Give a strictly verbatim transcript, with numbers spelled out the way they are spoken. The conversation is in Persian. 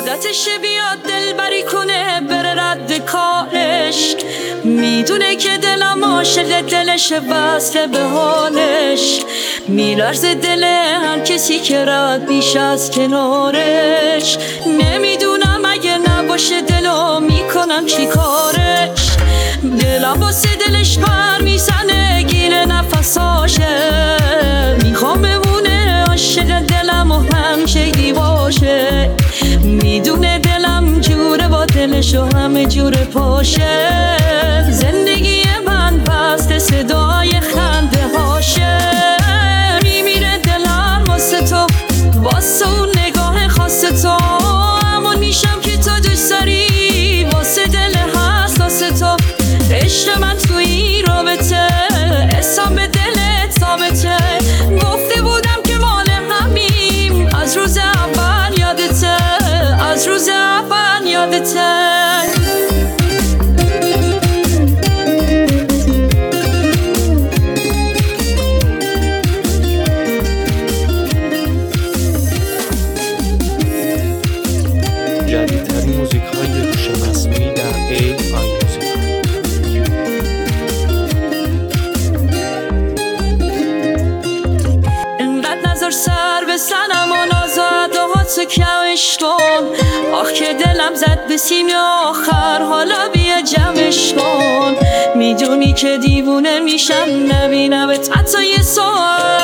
عادتش بیاد دل بری کنه بره رد کارش، میدونه که دلم عاشق دلش وصله به حالش، میلرزه دل هر کسی که رد میشه از کنارش. نمیدونم اگه نباشه دلو میکنم چی کارش، دلم واسه دلش پر میزنه گیره نفساشه، میخوام بمونه عاشق دلم و همیشه باشه، میدونه دلم جوره با دلش و همه جوره پاشه. زندگی من پست صدای خنده هاشه، میمیره دلم واسه تو، واسه اون نگاه خاص تو، همون میشم که تو دوست داری، واسه دل حساس تو. عشق من تو این رابطه اسم به دلت ثابته، گفته بودم که مال همیم از روز اول یادته، از روز اول یادته. جدیدترین موزیک های هوش مصنوعی در ای آی موزیک. انقدر نظر سر بزنم و نازد و حادثه کمش کن، آخ که دلم زد به سیم آخر، حالا بیا جمعش کن. میدونی که دیوونه میشم نبینمت حتی یه ساعت،